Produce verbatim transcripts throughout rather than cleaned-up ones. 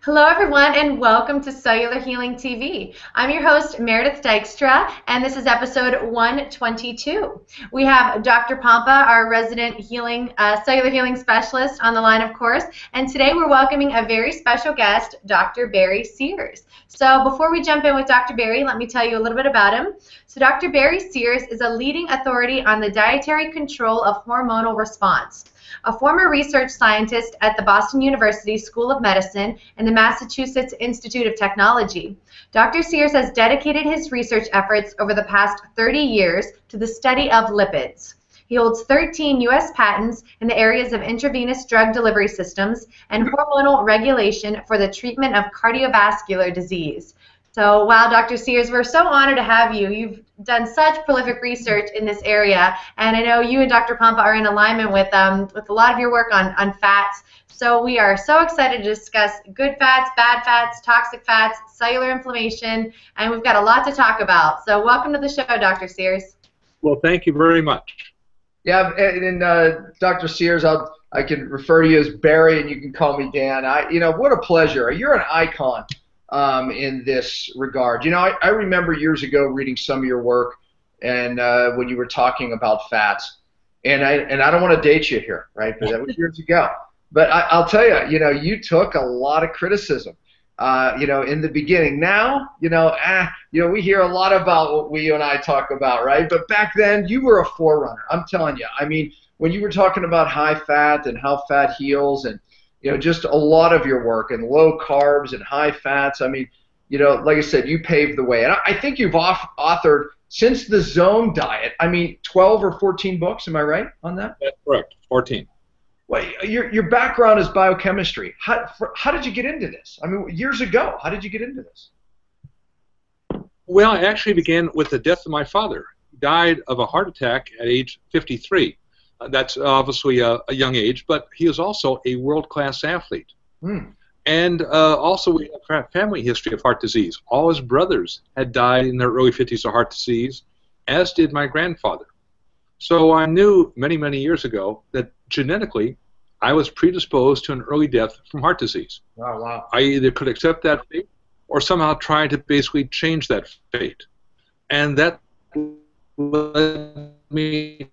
Hello, everyone, and welcome to Cellular Healing T V. I'm your host, Meredith Dykstra, and this is episode one twenty-two. We have Doctor Pompa, our resident healing, uh, cellular healing specialist, on the line, of course, and today we're welcoming a very special guest, Doctor Barry Sears. So before we jump in with Doctor Barry, let me tell you a little bit about him. So Doctor Barry Sears is a leading authority on the dietary control of hormonal response. A former research scientist at the Boston University School of Medicine and the Massachusetts Institute of Technology, Doctor Sears has dedicated his research efforts over the past thirty years to the study of lipids. He holds thirteen U S patents in the areas of intravenous drug delivery systems and hormonal regulation for the treatment of cardiovascular disease. So, wow, Doctor Sears, we're so honored to have you. You've done such prolific research in this area, and I know you and Doctor Pompa are in alignment with um, with a lot of your work on, on fats. So we are so excited to discuss good fats, bad fats, toxic fats, cellular inflammation, and we've got a lot to talk about. So welcome to the show, Doctor Sears. Well, thank you very much. Yeah, and, and uh, Doctor Sears, I'll, I can refer to you as Barry, and you can call me Dan. I, you know, what a pleasure. You're an icon. Um, in this regard. You know, I, I remember years ago reading some of your work and uh, when you were talking about fats, and I, and I don't want to date you here, right, because that was years ago. But I, I'll tell you, you know, you took a lot of criticism, uh, you know, in the beginning. Now, you know, ah, you know, we hear a lot about what we, you and I talk about, right? But back then, you were a forerunner. I'm telling you. I mean, when you were talking about high fat and how fat heals and you know, just a lot of your work and low carbs and high fats. I mean, you know, like I said, you paved the way. And I, I think you've off, authored, since the Zone Diet, I mean, twelve or fourteen books. Am I right on that? That's correct, fourteen. Well, your, your background is biochemistry. How, for, how did you get into this? I mean, years ago, how did you get into this? Well, I actually began with the death of my father. He died of a heart attack at age fifty-three. That's obviously a, a young age, but he was also a world-class athlete. Mm. And uh, also we have a family history of heart disease. All his brothers had died in their early fifties of heart disease, as did my grandfather. So I knew many, many years ago that genetically I was predisposed to an early death from heart disease. Oh, wow. I either could accept that fate or somehow try to basically change that fate. And that led me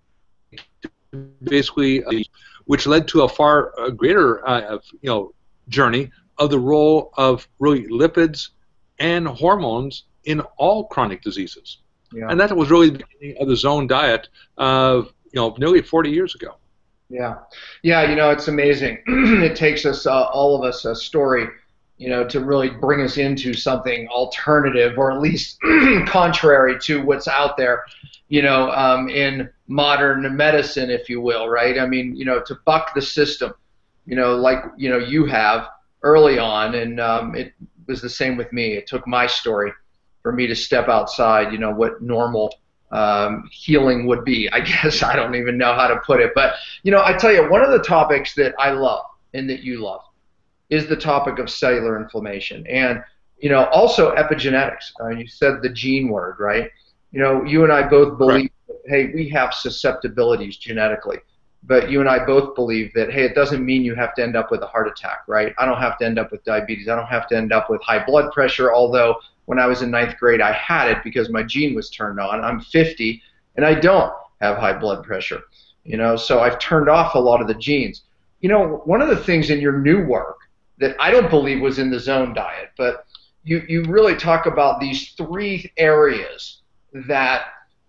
basically, uh, which led to a far uh, greater, uh, you know, journey of the role of really lipids and hormones in all chronic diseases. Yeah. And that was really the beginning of the Zone Diet, uh, you know, nearly forty years ago. Yeah, yeah, you know, it's amazing. It takes us, uh, all of us, a story, you know, to really bring us into something alternative, or at least contrary to what's out there, you know, um, in modern medicine, if you will, right? I mean, you know, to buck the system, you know, like, you know, you have early on, and um, it was the same with me. It took my story for me to step outside, you know, what normal um, healing would be. I guess I don't even know how to put it. But, you know, I tell you, one of the topics that I love and that you love is the topic of cellular inflammation. And, you know, also epigenetics. Uh, you said the gene word, right? You know, you and I both believe, that, hey, we have susceptibilities genetically. But you and I both believe that, hey, it doesn't mean you have to end up with a heart attack, right? I don't have to end up with diabetes. I don't have to end up with high blood pressure, although when I was in ninth grade, I had it because my gene was turned on. I'm fifty, and I don't have high blood pressure. You know, so I've turned off a lot of the genes. You know, one of the things in your new work that I don't believe was in the Zone Diet, but you, you really talk about these three areas that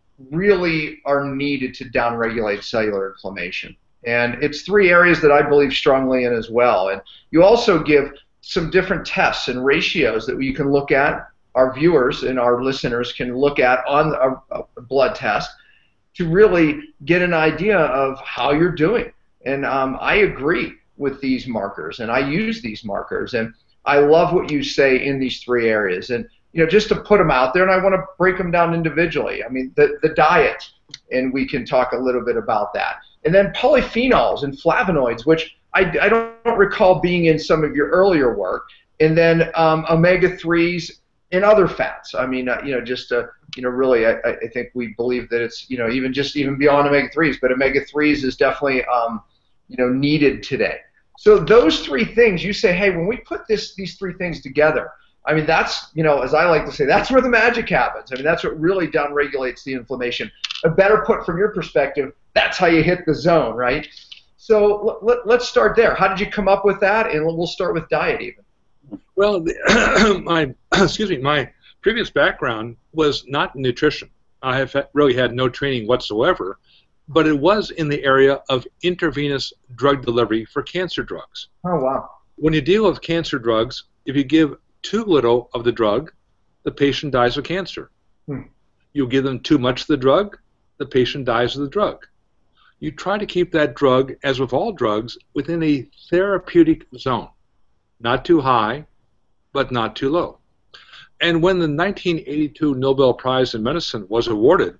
really are needed to downregulate cellular inflammation. And it's three areas that I believe strongly in as well. And you also give some different tests and ratios that you can look at, our viewers and our listeners can look at on a, a blood test to really get an idea of how you're doing. And um, I agree with these markers, and I use these markers. And I love what you say in these three areas. And you know, just to put them out there, and I want to break them down individually. I mean, the, the diet, and we can talk a little bit about that. And then polyphenols and flavonoids, which I, I don't recall being in some of your earlier work. And then um, omega threes and other fats. I mean, uh, you know, just, uh, you know, really, I, I think we believe that it's, you know, even just even beyond omega threes, but omega threes is definitely, um, you know, needed today. So those three things, you say, hey, when we put this these three things together, I mean, that's, you know, as I like to say, that's where the magic happens. I mean, that's what really downregulates the inflammation. A better put from your perspective, that's how you hit the zone, right? So let, let's start there. How did you come up with that? And we'll start with diet even. Well, the, my excuse me, my previous background was not in nutrition. I have really had no training whatsoever, but it was in the area of intravenous drug delivery for cancer drugs. Oh, wow. When you deal with cancer drugs, if you give too little of the drug, the patient dies of cancer. Hmm. You give them too much of the drug, the patient dies of the drug. You try to keep that drug, as with all drugs, within a therapeutic zone. Not too high, but not too low. And when the nineteen eighty-two Nobel Prize in Medicine was awarded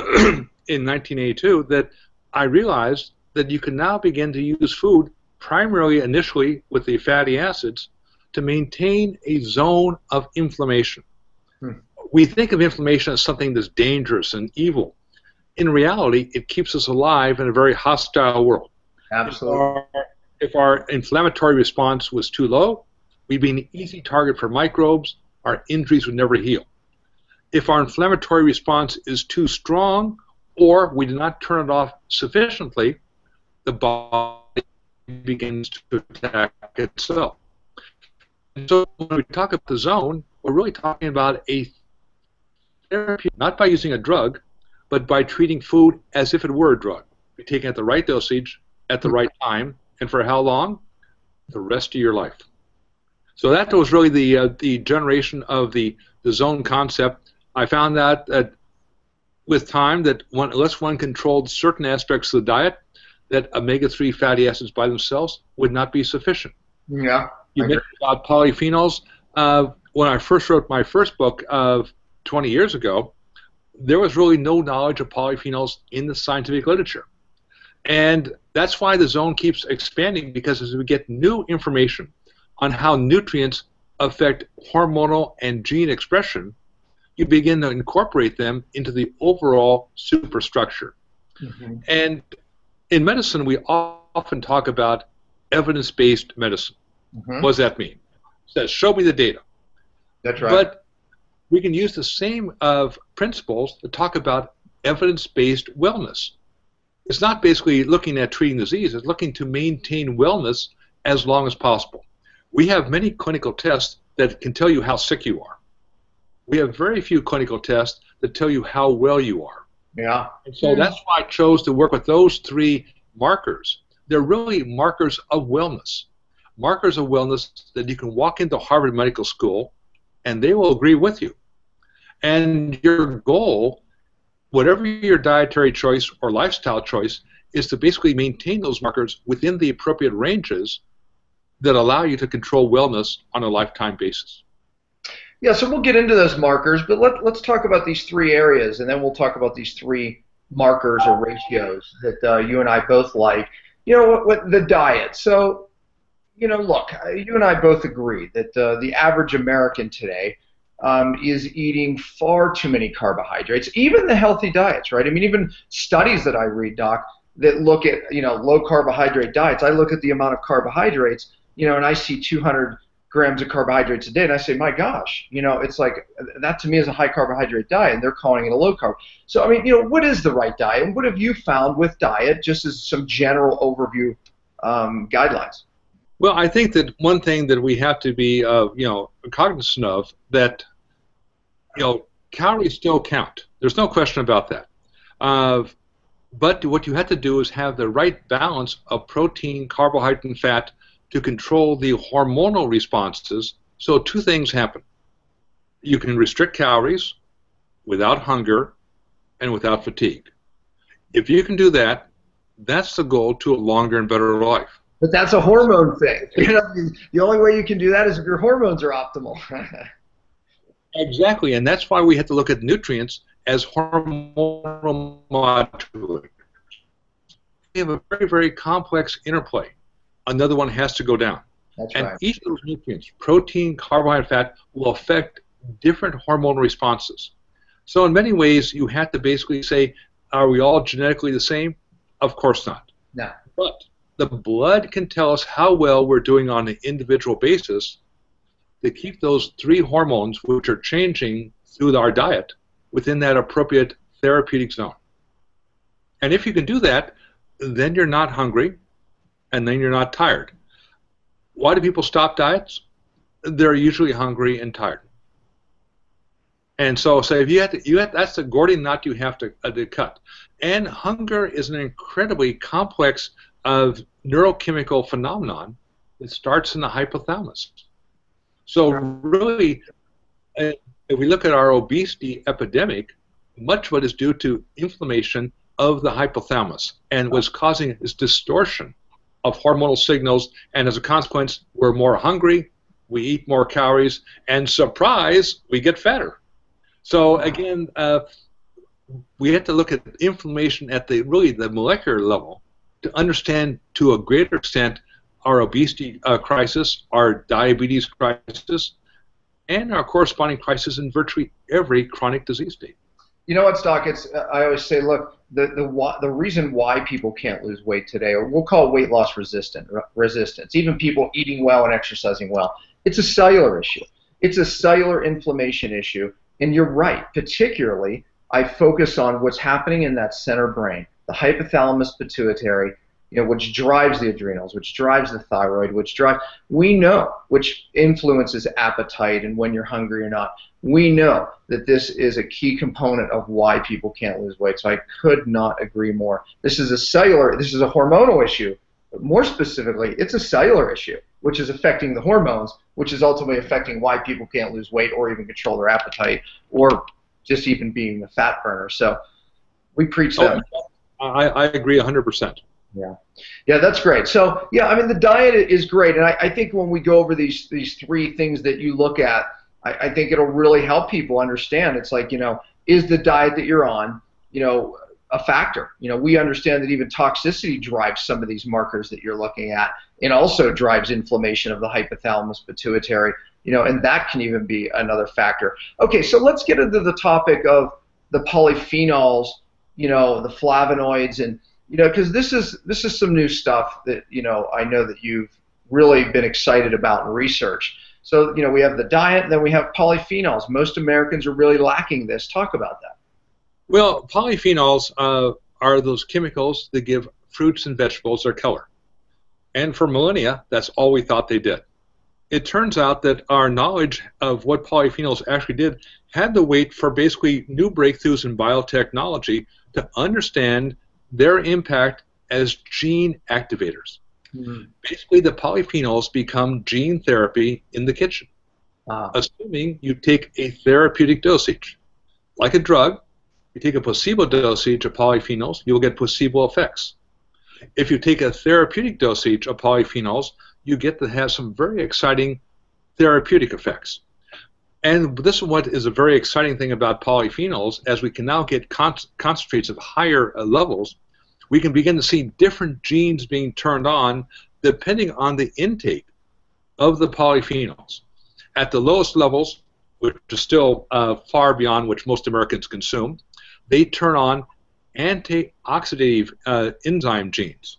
in nineteen eighty-two, that I realized that you can now begin to use food primarily initially with the fatty acids to maintain a zone of inflammation. Hmm. We think of inflammation as something that's dangerous and evil. In reality, it keeps us alive in a very hostile world. Absolutely. If our, if our inflammatory response was too low, we'd be an easy target for microbes. Our injuries would never heal. If our inflammatory response is too strong, or we do not turn it off sufficiently, the body begins to attack itself. And so when we talk about the zone, we're really talking about a therapy, not by using a drug, but by treating food as if it were a drug. You're taking at the right dosage, at the right time, and for how long? The rest of your life. So that was really the uh, the generation of the, the zone concept. I found out that with time that one, unless one controlled certain aspects of the diet, that omega three fatty acids by themselves would not be sufficient. Yeah. You mentioned about polyphenols. Uh, when I first wrote my first book of twenty years ago, there was really no knowledge of polyphenols in the scientific literature. And that's why the zone keeps expanding, because as we get new information on how nutrients affect hormonal and gene expression, you begin to incorporate them into the overall superstructure. Mm-hmm. And in medicine, we often talk about evidence-based medicine. Mm-hmm. What does that mean? It says, show me the data. That's right. But we can use the same of principles to talk about evidence-based wellness. It's not basically looking at treating disease. It's looking to maintain wellness as long as possible. We have many clinical tests that can tell you how sick you are. We have very few clinical tests that tell you how well you are. Yeah. And so that's why I chose to work with those three markers. They're really markers of wellness. Markers of wellness that you can walk into Harvard Medical School and they will agree with you. And your goal, whatever your dietary choice or lifestyle choice, is to basically maintain those markers within the appropriate ranges that allow you to control wellness on a lifetime basis. Yeah, so we'll get into those markers, but let, let's talk about these three areas, and then we'll talk about these three markers or ratios that uh, you and I both like. You know, what, what the diet. So, you know, look, you and I both agree that uh, the average American today um, is eating far too many carbohydrates, even the healthy diets, right? I mean, even studies that I read, Doc, that look at, you know, low carbohydrate diets, I look at the amount of carbohydrates, you know, and I see two hundred grams of carbohydrates a day, and I say, my gosh, you know, it's like, that to me is a high carbohydrate diet, and they're calling it a low carb. So, I mean, you know, what is the right diet, and what have you found with diet, just as some general overview um, guidelines? Well, I think that one thing that we have to be, uh, you know, cognizant of, that, you know, calories still count. There's no question about that. Uh, but what you have to do is have the right balance of protein, carbohydrate, and fat to control the hormonal responses. So two things happen. You can restrict calories without hunger and without fatigue. If you can do that, that's the goal to a longer and better life. But that's a hormone thing. You know, the only way you can do that is if your hormones are optimal. Exactly, and that's why we have to look at nutrients as hormonal modulators. We have a very, very complex interplay. Another one has to go down. That's and right. Each of those nutrients, protein, carbohydrate, fat, will affect different hormonal responses. So in many ways, you have to basically say, are we all genetically the same? Of course not. No. But the blood can tell us how well we're doing on an individual basis to keep those three hormones, which are changing through our diet, within that appropriate therapeutic zone. And if you can do that, then you're not hungry, and then you're not tired. Why do people stop diets? They're usually hungry and tired. And so, say if you have to, you have, that's the Gordian knot you have to, uh, to cut. And hunger is an incredibly complex of neurochemical phenomenon that starts in the hypothalamus. So really, uh, if we look at our obesity epidemic, much of it is due to inflammation of the hypothalamus, and what's causing is distortion of hormonal signals, and as a consequence, we're more hungry, we eat more calories, and surprise, we get fatter. So again, uh, we have to look at inflammation at the really the molecular level to understand to a greater extent our obesity uh, crisis, our diabetes crisis, and our corresponding crisis in virtually every chronic disease state. You know what, Doc? It's I always say, look, the the the reason why people can't lose weight today, or we'll call it weight loss resistant resistance, even people eating well and exercising well, it's a cellular issue. It's a cellular inflammation issue, and you're right. Particularly, I focus on what's happening in that center brain, the hypothalamus pituitary, you know, which drives the adrenals, which drives the thyroid, which drives, we know, which influences appetite and when you're hungry or not. We know that this is a key component of why people can't lose weight. So I could not agree more. This is a cellular, this is a hormonal issue, but more specifically, it's a cellular issue, which is affecting the hormones, which is ultimately affecting why people can't lose weight or even control their appetite or just even being a fat burner. So we preach that. Oh, I, I agree one hundred percent. Yeah, yeah, that's great. So, yeah, I mean, the diet is great, and I, I think when we go over these these three things that you look at, I, I think it'll really help people understand. It's like, you know, is the diet that you're on, you know, a factor? You know, we understand that even toxicity drives some of these markers that you're looking at, and also drives inflammation of the hypothalamus pituitary, you know, and that can even be another factor. Okay, so let's get into the topic of the polyphenols, you know, the flavonoids, and you know, because this is this is some new stuff that, you know, I know that you've really been excited about in research. So, you know, we have the diet, and then we have polyphenols. Most Americans are really lacking this. Talk about that. Well, polyphenols uh, are those chemicals that give fruits and vegetables their color. And for millennia, that's all we thought they did. It turns out that our knowledge of what polyphenols actually did had to wait for basically new breakthroughs in biotechnology to understand their impact as gene activators. Mm-hmm. Basically, the polyphenols become gene therapy in the kitchen, ah. assuming you take a therapeutic dosage. Like a drug, you take a placebo dosage of polyphenols, you'll get placebo effects. If you take a therapeutic dosage of polyphenols, you get to have some very exciting therapeutic effects. And this is what is a very exciting thing about polyphenols. As we can now get con concentrates of higher uh, levels, we can begin to see different genes being turned on depending on the intake of the polyphenols. At the lowest levels, which is still uh, far beyond which most Americans consume, they turn on antioxidative uh, enzyme genes.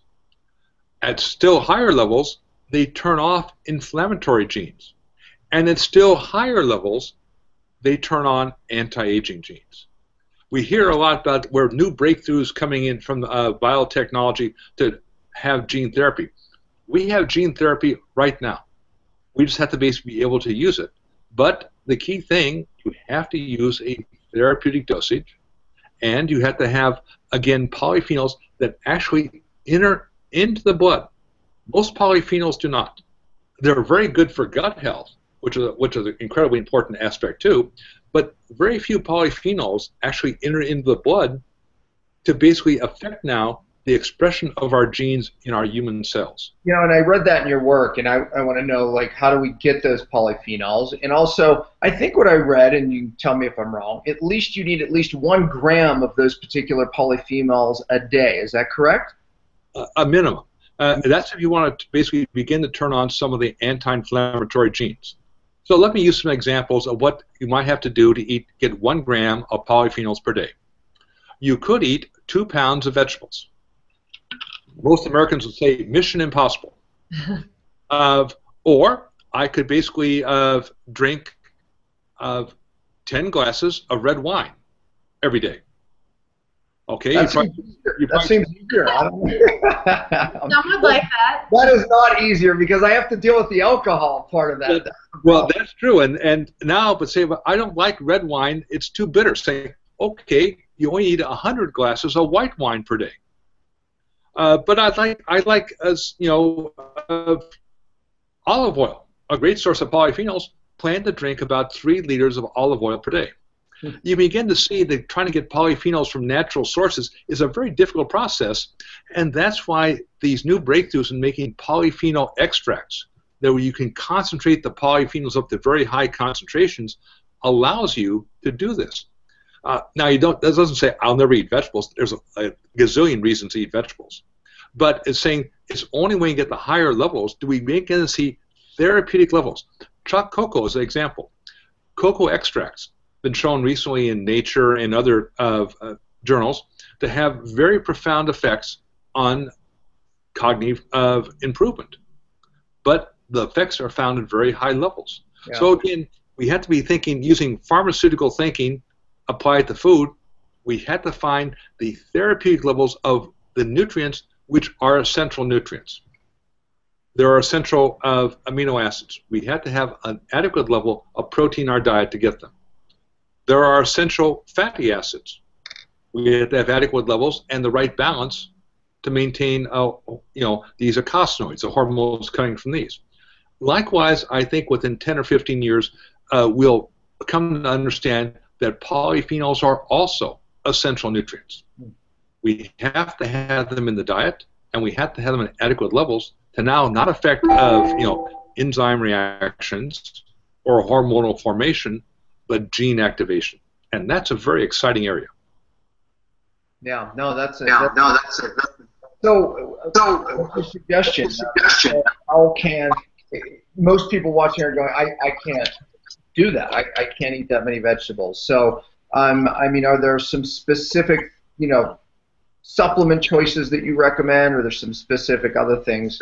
At still higher levels, they turn off inflammatory genes. And at still higher levels, they turn on anti-aging genes. We hear a lot about where new breakthroughs coming in from uh, biotechnology to have gene therapy. We have gene therapy right now. We just have to basically be able to use it. But the key thing, you have to use a therapeutic dosage, and you have to have, again, polyphenols that actually enter into the blood. Most polyphenols do not. They're very good for gut health, which is, a, which is an incredibly important aspect too, but very few polyphenols actually enter into the blood to basically affect now the expression of our genes in our human cells. You know, and I read that in your work, and I, I want to know, like, how do we get those polyphenols? And also, I think what I read, and you can tell me if I'm wrong, at least you need at least one gram of those particular polyphenols a day. Is that correct? Uh, a minimum. Uh, that's if you want to basically begin to turn on some of the anti-inflammatory genes. So let me use some examples of what you might have to do to eat, get one gram of polyphenols per day. You could eat two pounds of vegetables. most Americans would say mission impossible. uh, or I could basically uh, drink uh, ten glasses of red wine every day. Okay, that you seems probably, easier. you That probably, seems easier. I don't Some would like that. That is not easier because I have to deal with the alcohol part of that. well, that's true. And and now, but say, but I don't like red wine. It's too bitter. Say, okay, you only need a hundred glasses of white wine per day. Uh, but I like I like as you know, uh, olive oil, a great source of polyphenols. Plan to drink about three liters of olive oil per day. You begin to see that trying to get polyphenols from natural sources is a very difficult process, and that's why these new breakthroughs in making polyphenol extracts, that where you can concentrate the polyphenols up to very high concentrations, allows you to do this. Uh, now, you don't. That doesn't say I'll never eat vegetables. There's a, a gazillion reasons to eat vegetables, but it's saying it's only when you get the higher levels do we begin to see therapeutic levels. Chuck cocoa is an example. Cocoa extracts been shown recently in Nature and other uh, uh, journals to have very profound effects on cognitive uh, improvement. But the effects are found at very high levels. Yeah. So again, we have to be thinking, using pharmaceutical thinking applied to food, we had to find the therapeutic levels of the nutrients which are essential nutrients. There are essential uh, amino acids. We had to have an adequate level of protein in our diet to get them. There are essential fatty acids. We have to have adequate levels and the right balance to maintain, uh, you know, these eicosanoids, the hormones coming from these. Likewise, I think within ten or fifteen years, uh, we'll come to understand that polyphenols are also essential nutrients. We have to have them in the diet, and we have to have them in adequate levels to now not affect, uh, you know, enzyme reactions or hormonal formation, but gene activation, and that's a very exciting area. Yeah, no, that's a, yeah, that's, no, that's a, that's a, so. So, what's your suggestion? suggestion? Uh, how can most people watching are going? I, I can't do that. I, I can't eat that many vegetables. So, um, I mean, are there some specific, you know, supplement choices that you recommend, or there's some specific other things?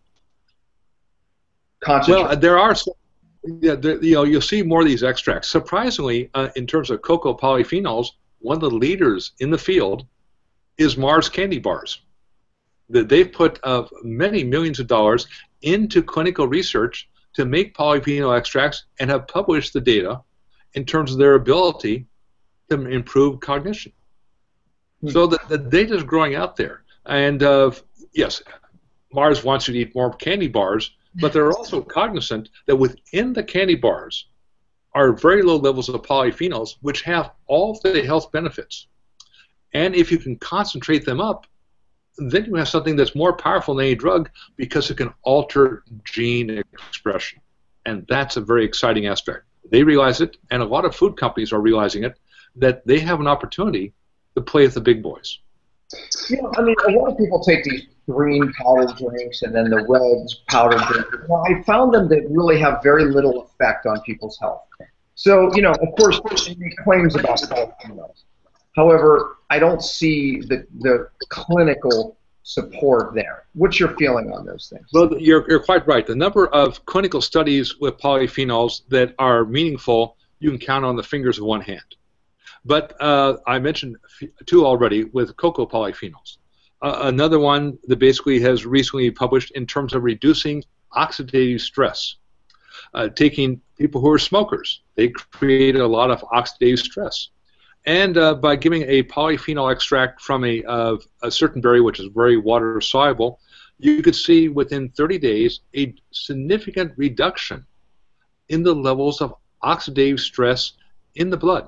Well, there are some. Yeah, the, you know, you'll see more of these extracts. Surprisingly, uh, in terms of cocoa polyphenols, one of the leaders in the field is Mars Candy Bars. That they've put uh, many millions of dollars into clinical research to make polyphenol extracts and have published the data in terms of their ability to improve cognition. Hmm. So the, the data is growing out there. And uh, yes, Mars wants you to eat more candy bars, but they're also cognizant that within the candy bars are very low levels of polyphenols, which have all the health benefits. And if you can concentrate them up, then you have something that's more powerful than any drug because it can alter gene expression. And that's a very exciting aspect. They realize it, and a lot of food companies are realizing it, that they have an opportunity to play with the big boys. You know, I mean, a lot of people take these green powdered drinks and then the red powdered drinks. Well, I found them to really have very little effect on people's health. So, you know, of course, they make claims about polyphenols. However, I don't see the, the clinical support there. What's your feeling on those things? Well, you're, you're quite right. The number of clinical studies with polyphenols that are meaningful, you can count on the fingers of one hand. But uh, I mentioned two already with cocoa polyphenols. Uh, another one that basically has recently published in terms of reducing oxidative stress. Uh, taking people who are smokers, they create a lot of oxidative stress. And uh, by giving a polyphenol extract from a, uh, a certain berry, which is very water soluble, you could see within thirty days a significant reduction in the levels of oxidative stress in the blood.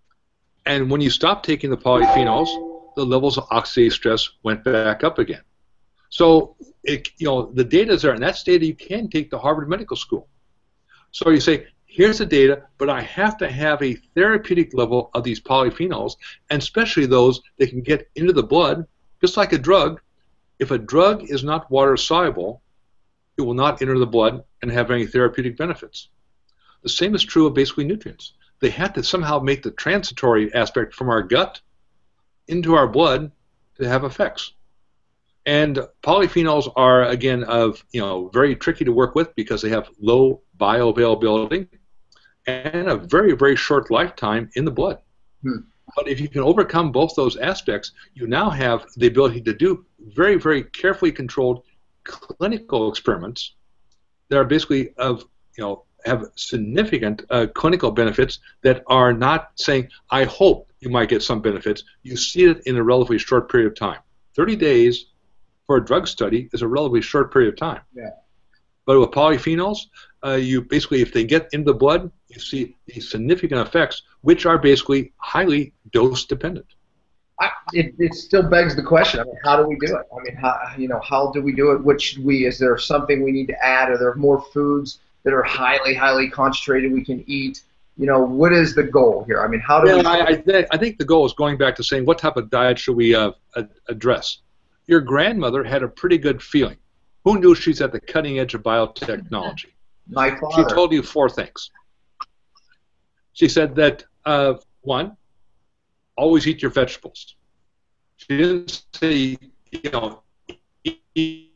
And when you stop taking the polyphenols, the levels of oxidative stress went back up again. So, it, you know, the data is there, and that's data you can take to Harvard Medical School. So you say, here's the data, but I have to have a therapeutic level of these polyphenols, and especially those that can get into the blood, just like a drug. If a drug is not water soluble, it will not enter the blood and have any therapeutic benefits. The same is true of basically nutrients. They have to somehow make the transitory aspect from our gut into our blood to have effects. And polyphenols are, again, of you know very tricky to work with because they have low bioavailability and a very, very short lifetime in the blood. Hmm. But if you can overcome both those aspects, you now have the ability to do very, very carefully controlled clinical experiments that are basically of, you know, have significant uh, clinical benefits that are not saying, I hope you might get some benefits. You see it in a relatively short period of time. thirty days for a drug study is a relatively short period of time. Yeah. But with polyphenols, uh, you basically, if they get into the blood, you see these significant effects, which are basically highly dose dependent. I, it, it still begs the question. I mean, how do we do it? I mean, how you know how do we do it? What should we? Is there something we need to add? Are there more foods that are highly, highly concentrated we can eat? You know, what is the goal here? I mean, how do well, we? I, I, th I think the goal is going back to saying what type of diet should we uh, address. Your grandmother had a pretty good feeling. Who knew she's at the cutting edge of biotechnology? My father. She told you four things. She said that, uh, one, always eat your vegetables. She didn't say, you know, eat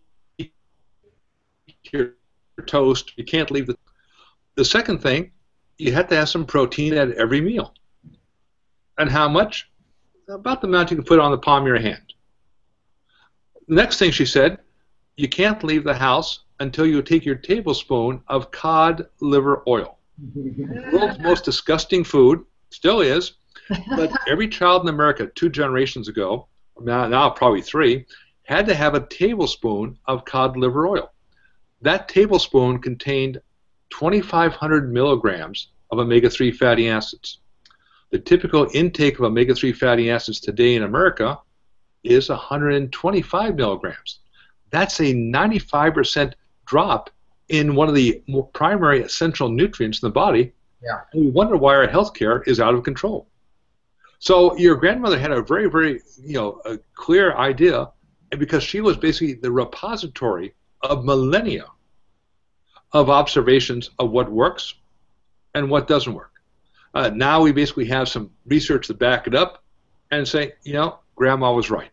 your toast. You can't leave the... The second thing, you have to have some protein at every meal. And how much? About the amount you can put on the palm of your hand. The next thing she said, you can't leave the house until you take your tablespoon of cod liver oil. The world's most disgusting food, still is, but every child in America two generations ago, now, now probably three, had to have a tablespoon of cod liver oil. That tablespoon contained twenty-five hundred milligrams of omega three fatty acids. The typical intake of omega three fatty acids today in America is one hundred twenty-five milligrams. That's a ninety-five percent drop in one of the primary essential nutrients in the body. Yeah. And we wonder why our health care is out of control. So your grandmother had a very, very, you know, a clear idea, and because she was basically the repository of millennia of observations of what works and what doesn't work. Uh, now we basically have some research to back it up and say, you know, Grandma was right.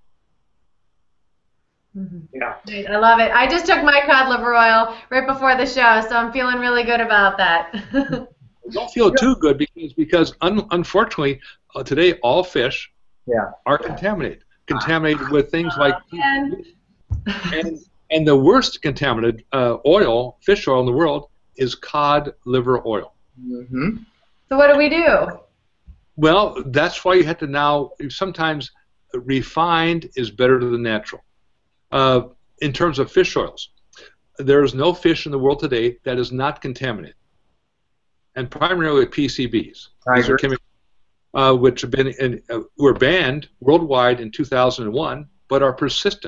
Mm-hmm. Yeah. I love it. I just took my cod liver oil right before the show, so I'm feeling really good about that. Don't feel too good because, because un, unfortunately, uh, today all fish yeah. are contaminated. Contaminated with things like... and, and, and the worst contaminated uh, oil, fish oil in the world, is cod liver oil. Mm-hmm. So what do we do? Well, that's why you have to now, sometimes refined is better than natural. Uh, in terms of fish oils, there is no fish in the world today that is not contaminated, and primarily P C Bs. These are chemicals uh, which have been in, uh, were banned worldwide in two thousand one, but are persistent.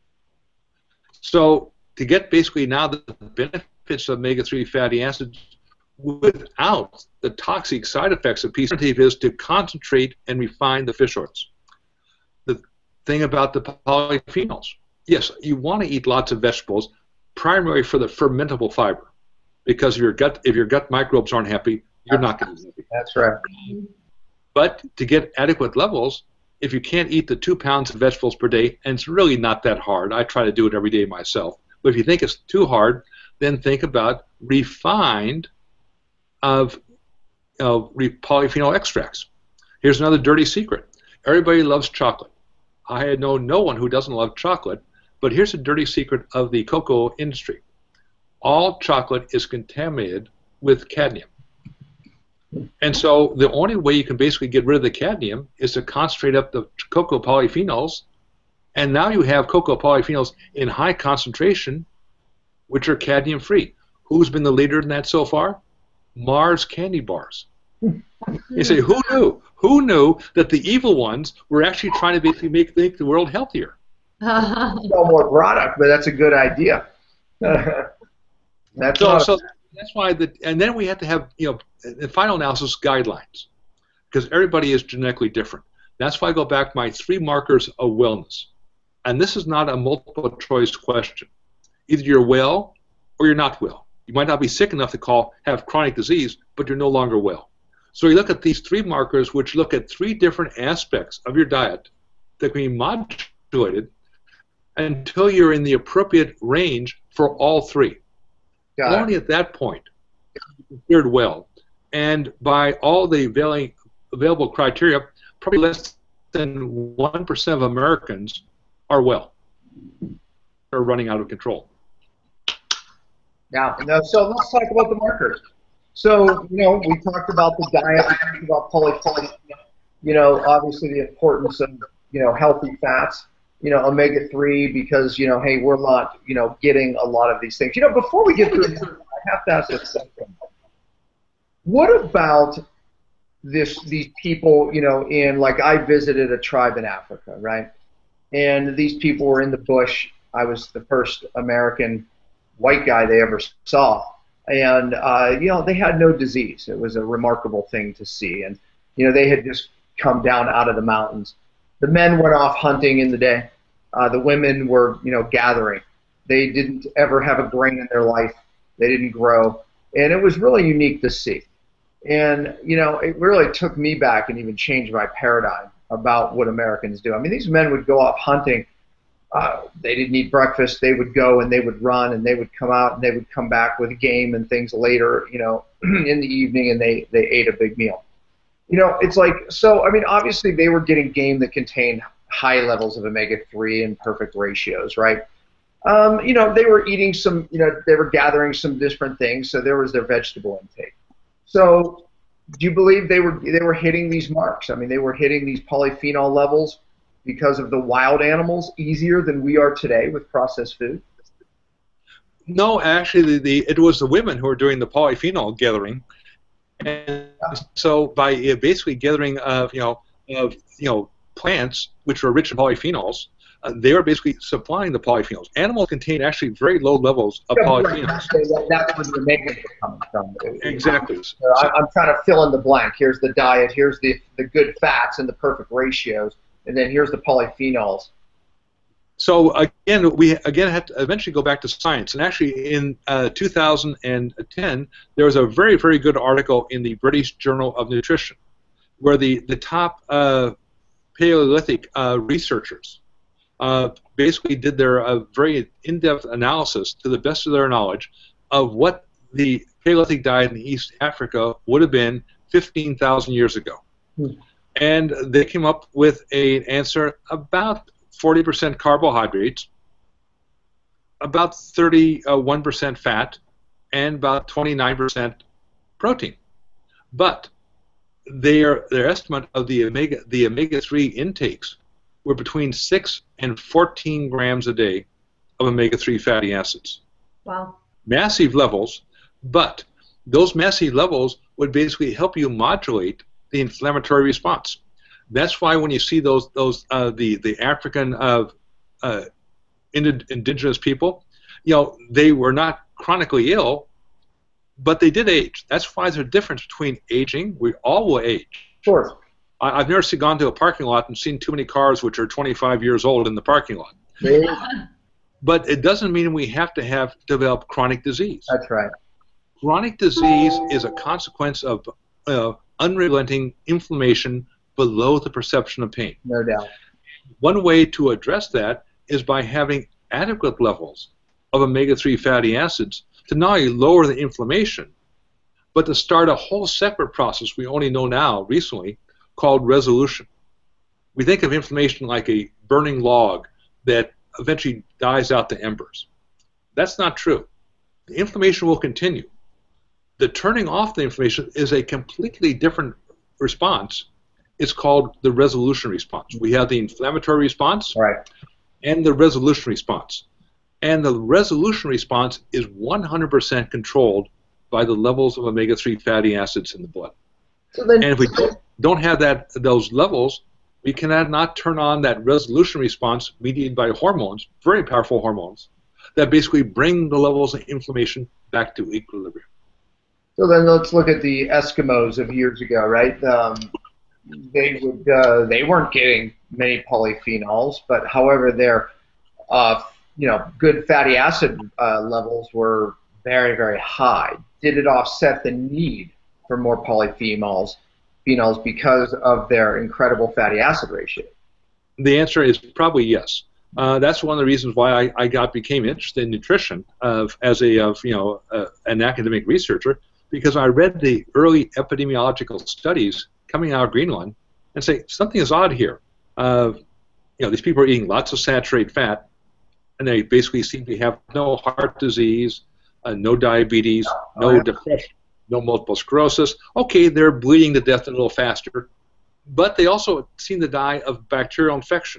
So to get basically now the benefits of omega three fatty acids without the toxic side effects of P C B is to concentrate and refine the fish oils. The thing about the polyphenols. Yes, you want to eat lots of vegetables, primarily for the fermentable fiber, because if your gut if your gut microbes aren't happy, you're not going to be happy. That's right. But to get adequate levels, if you can't eat the two pounds of vegetables per day, and it's really not that hard, I try to do it every day myself. But if you think it's too hard, then think about refined of uh, polyphenol extracts. Here's another dirty secret: everybody loves chocolate. I know no one who doesn't love chocolate. But here's a dirty secret of the cocoa industry. All chocolate is contaminated with cadmium. And so the only way you can basically get rid of the cadmium is to concentrate up the cocoa polyphenols, and now you have cocoa polyphenols in high concentration, which are cadmium-free. Who's been the leader in that so far? Mars candy bars. You say, who knew? Who knew that the evil ones were actually trying to basically make, make the world healthier? Sell more product, but that's a good idea. that's so, not so that's why the and then we have to have you know the final analysis guidelines, because everybody is genetically different. That's why I go back to my three markers of wellness, and this is not a multiple choice question. Either you're well or you're not well. You might not be sick enough to call have chronic disease, but you're no longer well. So you look at these three markers, which look at three different aspects of your diet that can be modulated until you're in the appropriate range for all three. Got Only it. at that point considered well. And by all the availing, available criteria, probably less than one percent of Americans are well, are running out of control. Now, now, so let's talk about the markers. So, you know, we talked about the diet, we talked about polyphenol, you know, obviously the importance of, you know, healthy fats, you know, omega three, because, you know, hey, we're not, you know, getting a lot of these things. You know, before we get through this, I have to ask this question. What about this, these people, you know, in, like, I visited a tribe in Africa, right? And these people were in the bush. I was the first American white guy they ever saw. And, uh, you know, they had no disease. It was a remarkable thing to see. And, you know, they had just come down out of the mountains. The men went off hunting in the day. Uh, the women were, you know, gathering. They didn't ever have a grain in their life. They didn't grow. And it was really unique to see. And, you know, it really took me back and even changed my paradigm about what Americans do. I mean, these men would go off hunting. Uh, they didn't eat breakfast. They would go and they would run and they would come out and they would come back with game and things later, you know, in the evening, and they, they ate a big meal. You know, it's like, so, I mean, obviously they were getting game that contained high levels of omega three and perfect ratios, right? Um, you know, they were eating some, you know, they were gathering some different things, so there was their vegetable intake. So do you believe they were, they were hitting these marks? I mean, they were hitting these polyphenol levels because of the wild animals easier than we are today with processed food? No, actually, the, the it was the women who were doing the polyphenol gathering, and so by uh, basically gathering, uh, you know, of you know plants which were rich in polyphenols, uh, they were basically supplying the polyphenols. Animals contain actually very low levels of Yeah, right. polyphenols. That's where- that's where the omegas are coming from. Exactly. So I, I'm trying to fill in the blank. Here's the diet. Here's the the good fats and the perfect ratios, and then here's the polyphenols. So again, we again have to eventually go back to science. And actually, in uh, two thousand ten, there was a very, very good article in the British Journal of Nutrition, where the the top uh, Paleolithic uh, researchers uh, basically did their uh, very in-depth analysis, to the best of their knowledge, of what the Paleolithic diet in East Africa would have been fifteen thousand years ago. Hmm. And they came up with an answer about forty percent carbohydrates, about thirty-one percent fat, and about twenty-nine percent protein. But their their estimate of the omega the omega three intakes were between six and fourteen grams a day of omega three fatty acids. Wow. Massive levels, but those massive levels would basically help you modulate the inflammatory response. That's why when you see those those uh, the the African uh, uh, ind indigenous people, you know, they were not chronically ill, but they did age. That's why there's a difference between aging. We all will age. Sure. I, I've never seen, gone to a parking lot and seen too many cars which are twenty-five years old in the parking lot. But it doesn't mean we have to have develop chronic disease. That's right. Chronic disease is a consequence of uh, unrelenting inflammation below the perception of pain. No doubt. One way to address that is by having adequate levels of omega three fatty acids to not only lower the inflammation, but to start a whole separate process we only know now recently called resolution. We think of inflammation like a burning log that eventually dies out to embers. That's not true. The inflammation will continue. The turning off the inflammation is a completely different response. It's called the resolution response. We have the inflammatory response Right. and the resolution response. And the resolution response is one hundred percent controlled by the levels of omega three fatty acids in the blood. So then, And if we don't, don't have that those levels, we cannot not turn on that resolution response mediated by hormones, very powerful hormones, that basically bring the levels of inflammation back to equilibrium. so then let's look at the Eskimos of years ago, right? Um, they would uh, they weren't getting many polyphenols, but however their uh, you know good fatty acid uh, levels were very very high. Did it offset the need for more polyphenols phenols because of their incredible fatty acid ratio? The answer is probably yes. Uh, that's one of the reasons why I, I got became interested in nutrition of, as a of, you know uh, an academic researcher, because I read the early epidemiological studies coming out of Greenland and say something is odd here. Uh, you know, these people are eating lots of saturated fat, and they basically seem to have no heart disease, uh, no diabetes, no oh, yeah. depression, no multiple sclerosis. Okay, they're bleeding to death a little faster, but they also seem to die of bacterial infection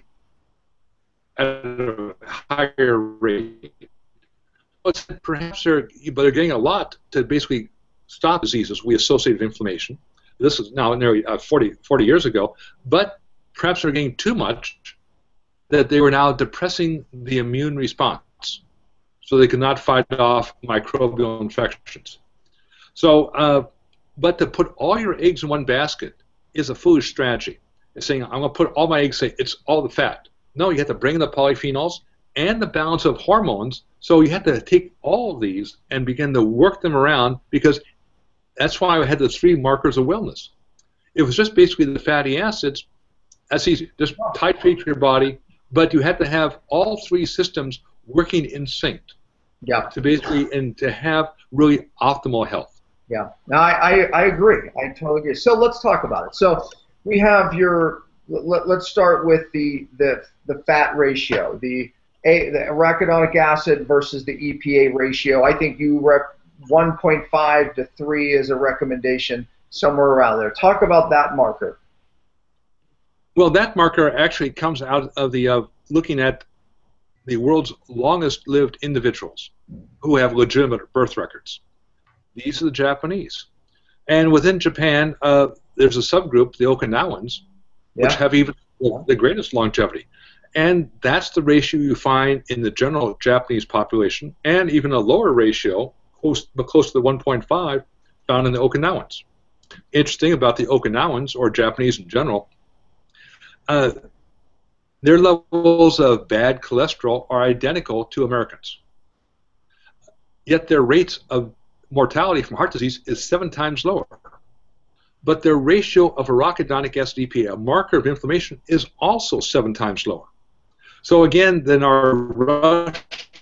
at a higher rate. But perhaps they're, but they're getting a lot to basically stop diseases we associate with inflammation. This is now nearly uh, forty, forty years ago, but perhaps they're getting too much that they were now depressing the immune response, so they could not fight off microbial infections. So, uh, but to put all your eggs in one basket is a foolish strategy. It's saying, I'm going to put all my eggs, say, it's all the fat. No, you have to bring in the polyphenols and the balance of hormones, so you have to take all of these and begin to work them around, because that's why I had the three markers of wellness. It was just basically the fatty acids. That's easy. Just titrate your body, but you have to have all three systems working in sync. Yeah. To basically and to have really optimal health. Yeah. No, I, I I agree. I totally agree. So let's talk about it. So we have your. Let, let's start with the the the fat ratio, the a the arachidonic acid versus the E P A ratio. I think you rep one point five to three is a recommendation, somewhere around there. Talk about that marker. Well, that marker actually comes out of the uh, looking at the world's longest lived individuals who have legitimate birth records. These are the Japanese. And within Japan, uh, there's a subgroup, the Okinawans, yeah. which have even the greatest longevity. And that's the ratio you find in the general Japanese population, and even a lower ratio, close, but close to the one point five, found in the Okinawans. Interesting about the Okinawans, or Japanese in general, uh, their levels of bad cholesterol are identical to Americans. Yet their rates of mortality from heart disease is seven times lower. But their ratio of arachidonic acid E P A, a marker of inflammation, is also seven times lower. So again, then our rush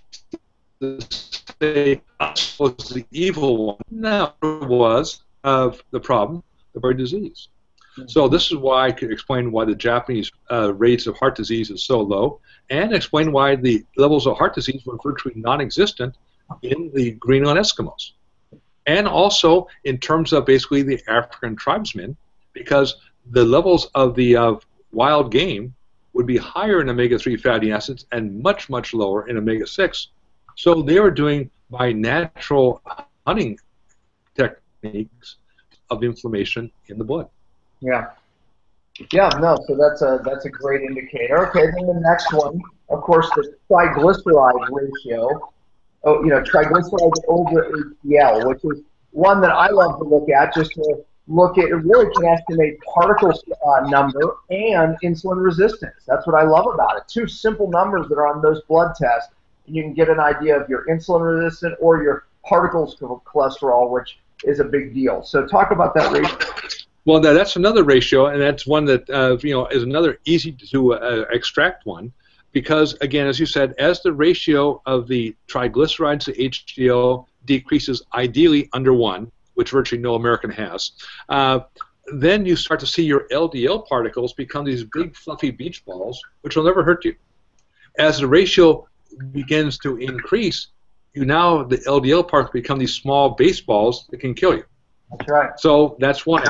to say us was the evil one, no, it was of the problem, the very disease. So this is why I could explain why the Japanese uh, rates of heart disease is so low, and explain why the levels of heart disease were virtually non-existent in the Greenland Eskimos. And also in terms of basically the African tribesmen, because the levels of the uh, wild game would be higher in omega three fatty acids and much, much lower in omega six. So they were doing, by natural hunting techniques, of inflammation in the blood. Yeah. Yeah, no, so that's a that's a great indicator. Okay, then the next one, of course, the triglyceride ratio. Oh, you know, triglycerides over H D L, which is one that I love to look at, just to look at, it really can estimate particle uh, number and insulin resistance. That's what I love about it. Two simple numbers that are on those blood tests, and you can get an idea of your insulin resistant or your particles of cholesterol, which is a big deal. So talk about that ratio. Well, that's another ratio, and that's one that uh, you know is another easy to uh, extract one, because again, as you said, as the ratio of the triglycerides to H D L decreases ideally under one, which virtually no American has, uh, then you start to see your L D L particles become these big fluffy beach balls, which will never hurt you. As the ratio begins to increase, you now the L D L particles become these small baseballs that can kill you. That's right. So that's one.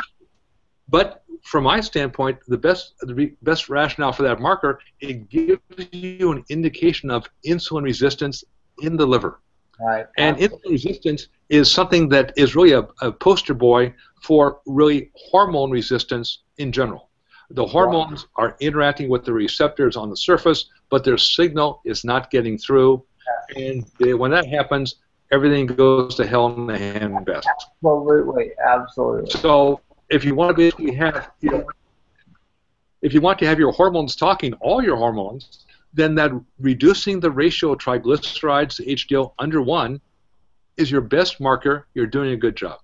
But from my standpoint, the best the best rationale for that marker, it gives you an indication of insulin resistance in the liver. Right. And insulin resistance is something that is really a, a poster boy for really hormone resistance in general. The hormones wow. are interacting with the receptors on the surface, but their signal is not getting through. And they, when that happens, everything goes to hell in the handbasket. Absolutely, absolutely. So if you want to basically have, you know, if you want to have your hormones talking, all your hormones, then that reducing the ratio of triglycerides to H D L under one is your best marker. You're doing a good job.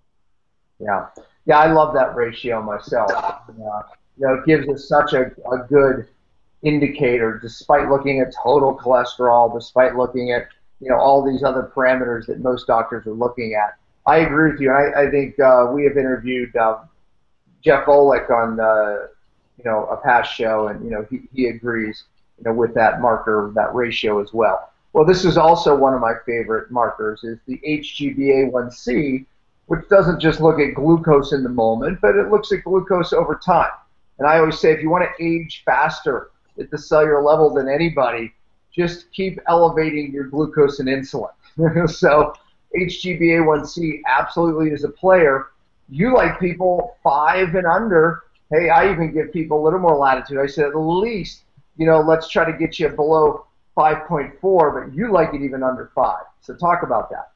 Yeah, yeah, I love that ratio myself. Uh, you know, it gives us such a, a good indicator, despite looking at total cholesterol, despite looking at, you know, all these other parameters that most doctors are looking at. I agree with you. And I, I think uh, we have interviewed uh, Jeff Volek on, uh, you know, a past show, and, you know, he, he agrees, you know, with that marker, that ratio as well. Well, this is also one of my favorite markers, is the H G B A one C, which doesn't just look at glucose in the moment, but it looks at glucose over time. And I always say, if you want to age faster at the cellular level than anybody, just keep elevating your glucose and insulin. So H G B A one C absolutely is a player. You like people five and under. Hey, I even give people a little more latitude. I said, at least, you know, let's try to get you below five point four, but you like it even under five. So talk about that.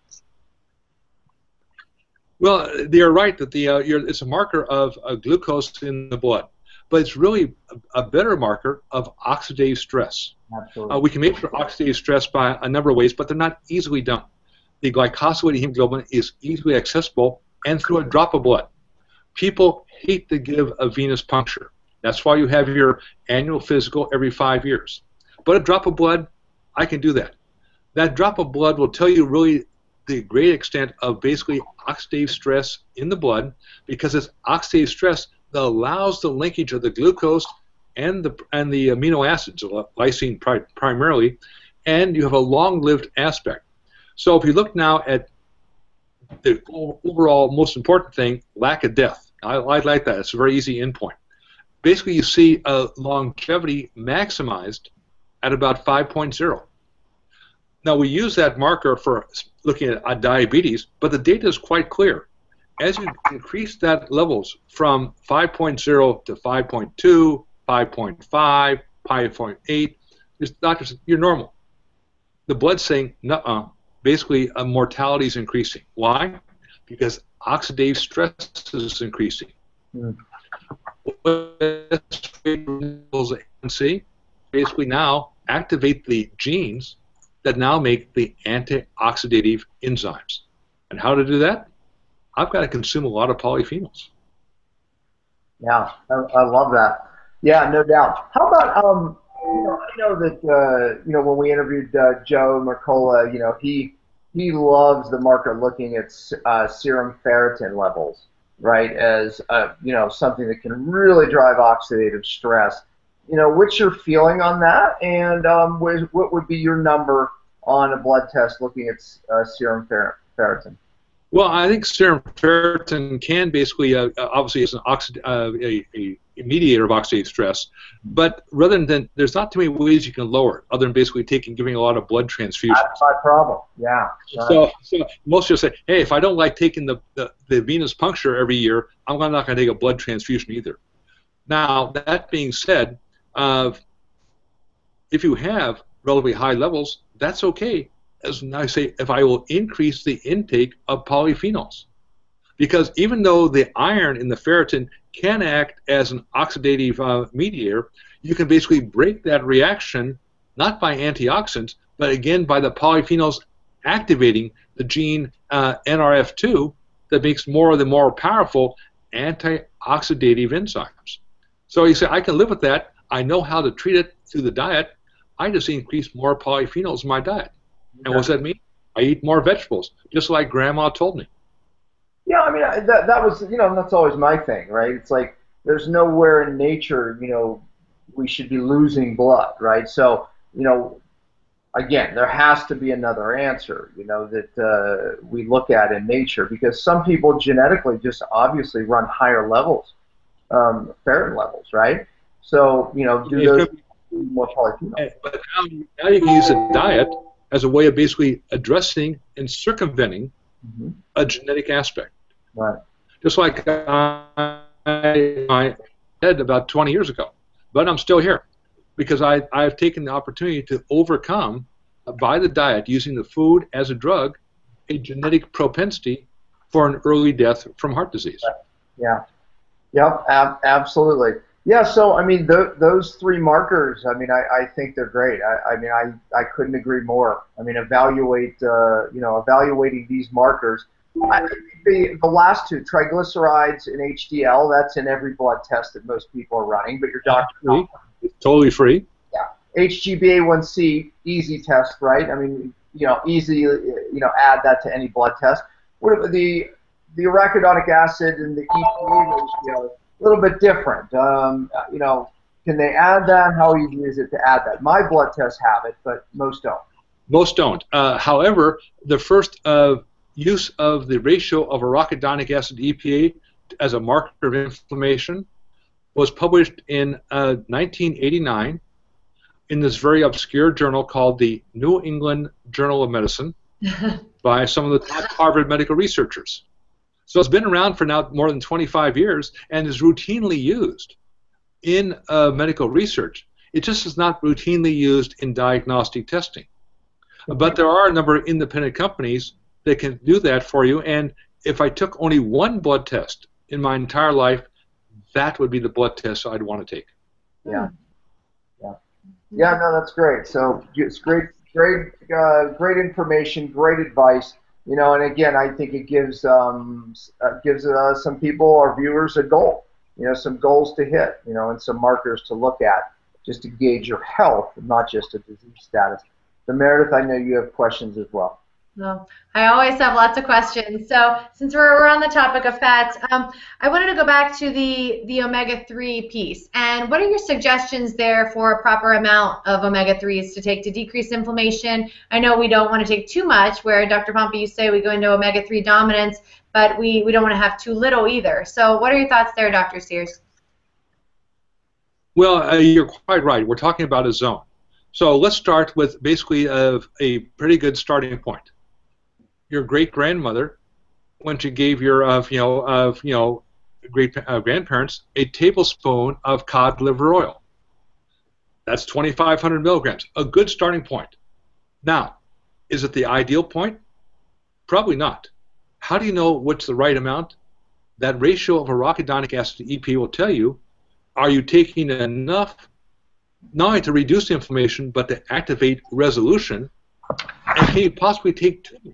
Well, you're right that the uh, you're, it's a marker of uh, glucose in the blood, but it's really a, a better marker of oxidative stress. Absolutely. Uh, we can measure oxidative stress by a number of ways, but they're not easily done. The glycosylated hemoglobin is easily accessible and through a drop of blood. People hate to give a venous puncture. That's why you have your annual physical every five years. But a drop of blood, I can do that. That drop of blood will tell you really the great extent of basically oxidative stress in the blood, because it's oxidative stress that allows the linkage of the glucose and the and the amino acids, lysine pri primarily, and you have a long-lived aspect. So if you look now at the overall most important thing, lack of death. I, I like that. It's a very easy endpoint. Basically, you see a longevity maximized at about five point zero. Now, we use that marker for looking at uh, diabetes, but the data is quite clear. As you increase that levels from five point zero to five point two, five point five, five point eight, doctors, you're normal. The blood's saying, nuh-uh. Basically, uh, mortality is increasing. Why? Because oxidative stress is increasing. Mm. See, basically now activate the genes that now make the antioxidative enzymes. And how to do that? I've got to consume a lot of polyphenols. Yeah, I, I love that. Yeah, no doubt. How about, um, you know, I know that, uh, you know, when we interviewed uh, Joe Mercola, you know, he he loves the marker looking at uh, serum ferritin levels, right, as, uh, you know, something that can really drive oxidative stress. You know, what's your feeling on that, and um, what would be your number on a blood test looking at uh, serum fer ferritin? Well, I think serum ferritin can basically, uh, obviously, is an oxid uh, a, a mediator of oxidative stress, but rather than, there's not too many ways you can lower it, other than basically taking, giving a lot of blood transfusions. That's my problem. Yeah. So, so most people say, hey, if I don't like taking the, the, the venous puncture every year, I'm not going to take a blood transfusion either. Now, that being said, Uh, if you have relatively high levels, that's okay. As I say, if I will increase the intake of polyphenols, because even though the iron in the ferritin can act as an oxidative uh, mediator, you can basically break that reaction not by antioxidants, but again by the polyphenols activating the gene uh, N R F two that makes more of the more powerful antioxidative enzymes. So you say, I can live with that. I know how to treat it through the diet. I just increase more polyphenols in my diet. And yeah. What does that mean? I eat more vegetables, just like Grandma told me. Yeah, I mean, that, that was, you know, that's always my thing, right? It's like there's nowhere in nature, you know, we should be losing blood, right? So, you know, again, there has to be another answer, you know, that uh, we look at in nature, because some people genetically just obviously run higher levels, um, ferritin levels, right? So, you know, do those more polyphenols. But now, now you can use a diet as a way of basically addressing and circumventing mm-hmm. a genetic aspect. Right. Just like I, I said about twenty years ago. But I'm still here because I, I've taken the opportunity to overcome, uh, by the diet, using the food as a drug, a genetic propensity for an early death from heart disease. Yeah. Yep, ab absolutely. Yeah, so, I mean, th those three markers, I mean, I, I think they're great. I, I mean, I, I couldn't agree more. I mean, evaluate, uh, you know, evaluating these markers. I think the, the last two, triglycerides and H D L, that's in every blood test that most people are running, but your doctor... Free. It's totally free. H G B A one C, easy test, right? I mean, you know, easy, you know, add that to any blood test. What about the the arachidonic acid and the E P A ratio? A little bit different. Um, you know, can they add that? How easy is it to add that? My blood tests have it, but most don't. Most don't. Uh, however, the first uh, use of the ratio of arachidonic acid to E P A as a marker of inflammation was published in uh, nineteen eighty-nine in this very obscure journal called the New England Journal of Medicine by some of the top Harvard medical researchers. So it's been around for now more than twenty-five years and is routinely used in uh, medical research. It just is not routinely used in diagnostic testing. But there are a number of independent companies that can do that for you, and if I took only one blood test in my entire life, that would be the blood test I'd want to take. Yeah. Yeah. Yeah, no, that's great. So it's great, great, uh, great information, great advice. You know, and again, I think it gives um, uh, gives uh, some people, our viewers, a goal. You know, some goals to hit. You know, and some markers to look at, just to gauge your health, not just a disease status. So Meredith, I know you have questions as well. Well, I always have lots of questions. So since we're, we're on the topic of fats, um, I wanted to go back to the, the omega three piece. And what are your suggestions there for a proper amount of omega threes to take to decrease inflammation? I know we don't want to take too much, where Doctor Pompa, you say we go into omega three dominance, but we, we don't want to have too little either. So what are your thoughts there, Doctor Sears? Well, uh, you're quite right. We're talking about a zone. So let's start with basically a, a pretty good starting point. Your great-grandmother, when she gave your, uh, you know, of you know, great uh, grandparents a tablespoon of cod liver oil. That's twenty-five hundred milligrams, a good starting point. Now, is it the ideal point? Probably not. How do you know what's the right amount? That ratio of arachidonic acid to E P A will tell you, are you taking enough not only to reduce the inflammation, but to activate resolution, and can you possibly take two?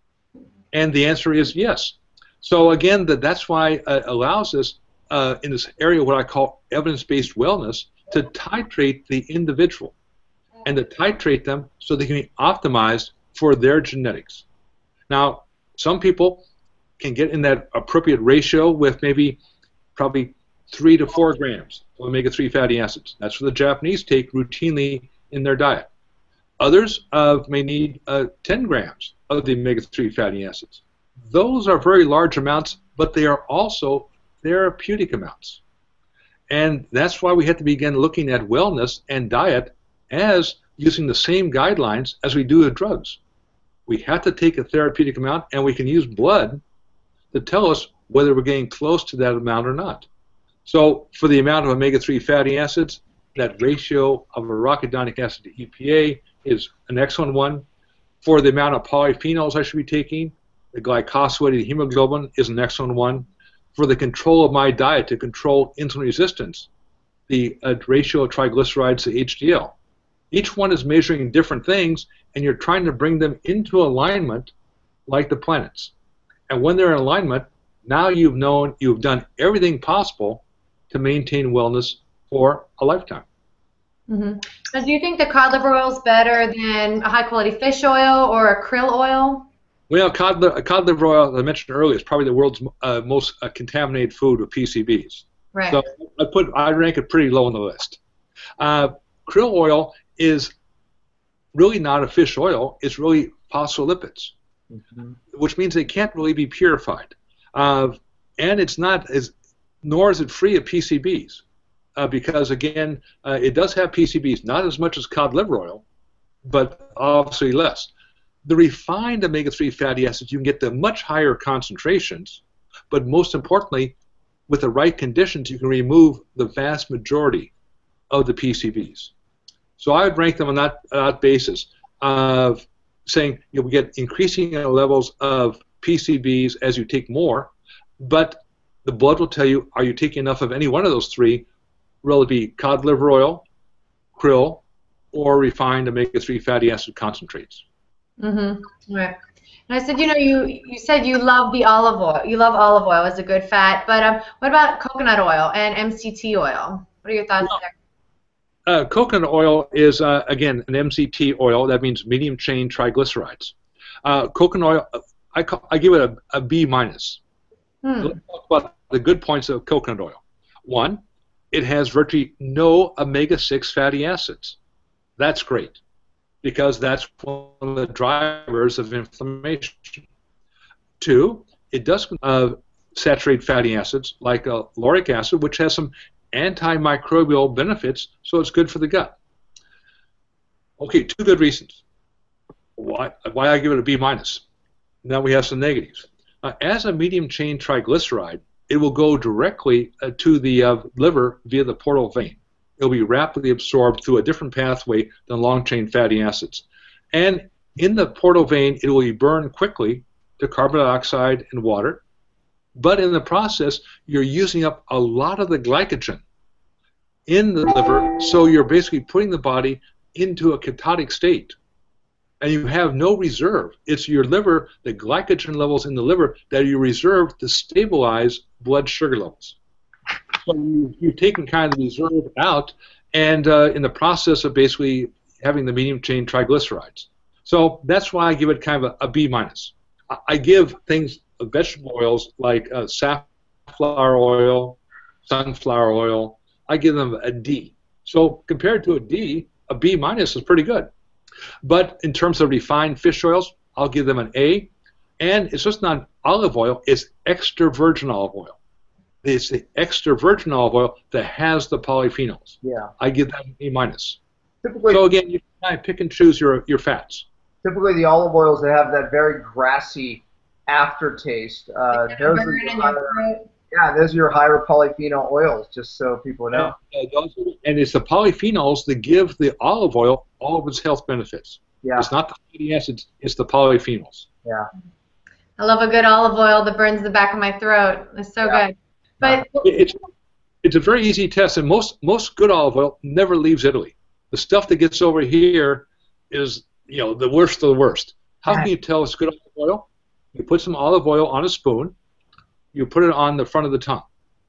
And the answer is yes. So again, that that's why it allows us uh, in this area what I call evidence-based wellness to titrate the individual and to titrate them so they can be optimized for their genetics. Now, some people can get in that appropriate ratio with maybe probably three to four grams of omega three fatty acids. That's what the Japanese take routinely in their diet. Others uh, may need uh, ten grams of the omega three fatty acids. Those are very large amounts, but they are also therapeutic amounts. And that's why we have to begin looking at wellness and diet as using the same guidelines as we do with drugs. We have to take a therapeutic amount, and we can use blood to tell us whether we're getting close to that amount or not. So for the amount of omega three fatty acids, that ratio of arachidonic acid to E P A is an excellent one. For the amount of polyphenols I should be taking, the glycosylated hemoglobin is an excellent one. For the control of my diet to control insulin resistance, the uh, ratio of triglycerides to H D L. Each one is measuring different things, and you're trying to bring them into alignment like the planets. And when they're in alignment, now you've known, you've done everything possible to maintain wellness for a lifetime. Mm-hmm. Now, do you think the cod liver oil is better than a high-quality fish oil or a krill oil? Well, cod, cod liver oil, as I mentioned earlier, is probably the world's uh, most uh, contaminated food with P C Bs. Right. So I put, I rank it pretty low on the list. Uh, krill oil is really not a fish oil. It's really phospholipids, mm-hmm. which means they can't really be purified. Uh, and it's not as, nor is it free of P C Bs. Uh, because, again, uh, it does have P C Bs, not as much as cod liver oil, but obviously less. The refined omega three fatty acids, you can get the much higher concentrations, but most importantly, with the right conditions, you can remove the vast majority of the P C Bs. So I would rank them on that, that basis of saying you'll get increasing levels of P C Bs as you take more, but the blood will tell you, are you taking enough of any one of those three? Will it be cod liver oil, krill, or refined omega three fatty acid concentrates? Mm-hmm. Right. And I said, you know, you you said you love the olive oil. You love olive oil as a good fat, but um, what about coconut oil and M C T oil? What are your thoughts well, there? Uh, coconut oil is, uh, again, an M C T oil. That means medium chain triglycerides. Uh, coconut oil, I, call, I give it a, a B minus. Hmm. Let's talk about the good points of coconut oil. One, it has virtually no omega six fatty acids. That's great, because that's one of the drivers of inflammation. Two, it does uh, saturate fatty acids like uh, lauric acid, which has some antimicrobial benefits, so it's good for the gut. Okay, two good reasons why, why I give it a B minus. Now we have some negatives. Uh, as a medium chain triglyceride, it will go directly uh, to the uh, liver via the portal vein. It will be rapidly absorbed through a different pathway than long chain fatty acids. And in the portal vein, it will be burned quickly to carbon dioxide and water. But in the process, you're using up a lot of the glycogen in the liver, so you're basically putting the body into a ketotic state. And you have no reserve. It's your liver, the glycogen levels in the liver, that you reserve to stabilize blood sugar levels. So you, you've taken kind of the reserve out, and uh, in the process of basically having the medium chain triglycerides. So that's why I give it kind of a, a B minus. I, I give things, vegetable oils like uh, safflower oil, sunflower oil, I give them a D. So compared to a D, a B minus is pretty good. But in terms of refined fish oils, I'll give them an A. And it's just not olive oil, it's extra virgin olive oil. It's the extra virgin olive oil that has the polyphenols. Yeah. I give that an A minus. Typically, so again, you can kind of pick and choose your, your fats. Typically the olive oils that have that very grassy aftertaste, uh, those are your higher, yeah, those are your higher polyphenol oils, just so people know. And, uh, those, and it's the polyphenols that give the olive oil all of its health benefits. Yeah. It's not the fatty acids, it's the polyphenols. Yeah. I love a good olive oil that burns the back of my throat. It's so Yeah. good. But it's it's a very easy test, and most most good olive oil never leaves Italy. The stuff that gets over here is, you know, the worst of the worst. How can you tell it's good olive oil? You put some olive oil on a spoon. You put it on the front of the tongue.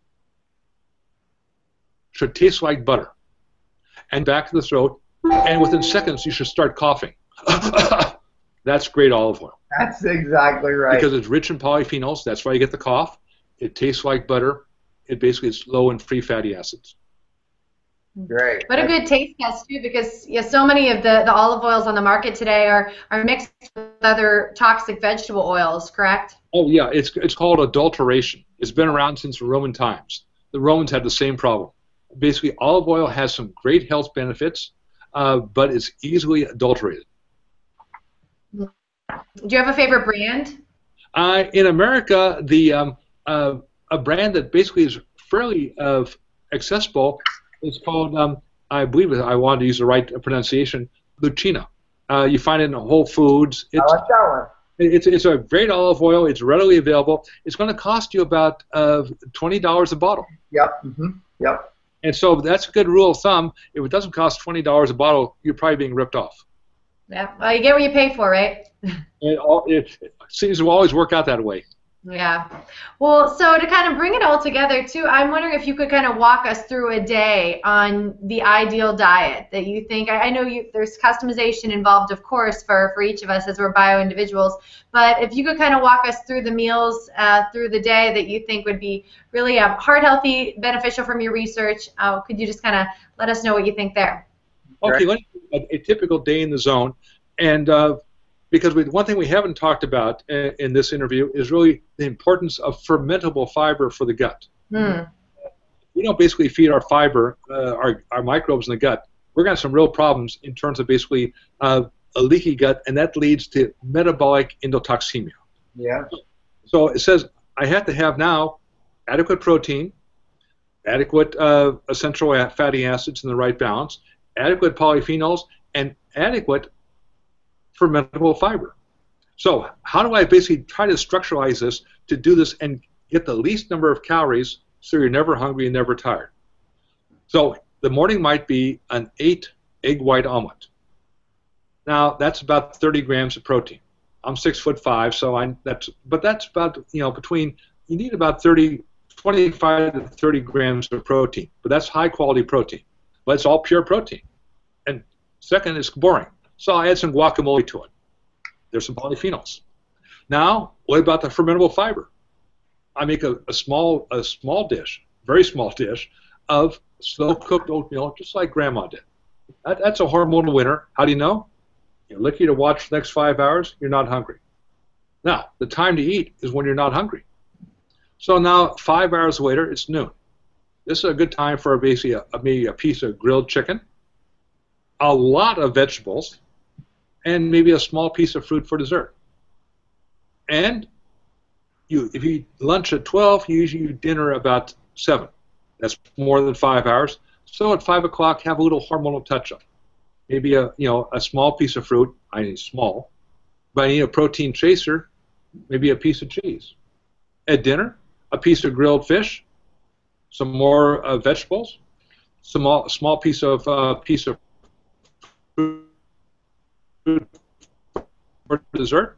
It should taste like butter. And back to the throat, and within seconds you should start coughing. That's great olive oil. That's exactly right. Because it's rich in polyphenols. That's why you get the cough. It tastes like butter. It basically is low in free fatty acids. Great. What a good taste test too, because yeah, so many of the, the olive oils on the market today are, are mixed with other toxic vegetable oils, correct? Oh yeah, it's it's called adulteration. It's been around since Roman times. The Romans had the same problem. Basically, olive oil has some great health benefits, uh, but it's easily adulterated. Do you have a favorite brand? Uh, in America, the um, uh, a brand that basically is fairly uh, accessible is called, um, I believe I wanted to use the right pronunciation, Lucina. Uh, you find it in Whole Foods. It's, I like that one. It's, it's a great olive oil. It's readily available. It's going to cost you about uh, twenty dollars a bottle. Yep. Mm-hmm. Yep. And so that's a good rule of thumb. If it doesn't cost twenty dollars a bottle, you're probably being ripped off. Yeah, well, you get what you pay for, right? It, all, it, it seems to always work out that way. Yeah. Well, so to kind of bring it all together, too, I'm wondering if you could kind of walk us through a day on the ideal diet that you think. I, I know you, there's customization involved, of course, for, for each of us as we're bio individuals. But if you could kind of walk us through the meals uh, through the day that you think would be really uh, heart healthy, beneficial from your research, uh, could you just kind of let us know what you think there? Okay, let's a, a typical day in the zone, and uh, because we, one thing we haven't talked about in, in this interview is really the importance of fermentable fiber for the gut. Hmm. We don't basically feed our fiber, uh, our, our microbes in the gut. We're going to have some real problems in terms of basically uh, a leaky gut, and that leads to metabolic endotoxemia. Yeah. So it says I have to have now adequate protein, adequate uh, essential fatty acids in the right balance, adequate polyphenols, and adequate fermentable fiber. So how do I basically try to structuralize this to do this and get the least number of calories so you're never hungry and never tired? So the morning might be an eight egg white omelet. Now that's about thirty grams of protein. I'm six foot five, so I that's but that's about, you know, between, you need about thirty, twenty-five to thirty grams of protein, but that's high quality protein. but it's all pure protein. And second, it's boring. So I'll add some guacamole to it. There's some polyphenols. Now, what about the fermentable fiber? I make a, a small a small dish, very small dish, of slow-cooked oatmeal, just like Grandma did. That, that's a hormonal winner. How do you know? You lick you to watch the next five hours, you're not hungry. Now, the time to eat is when you're not hungry. So now, five hours later, it's noon. This is a good time for basically a, maybe a piece of grilled chicken, a lot of vegetables, and maybe a small piece of fruit for dessert. And you, if you eat lunch at twelve, you usually eat dinner about seven. That's more than five hours. So at five o'clock, have a little hormonal touch-up. Maybe a you know a small piece of fruit. I need small, but I need a protein chaser. Maybe a piece of cheese. At dinner, a piece of grilled fish, some more uh, vegetables, some small, small piece of uh, piece of fruit for dessert.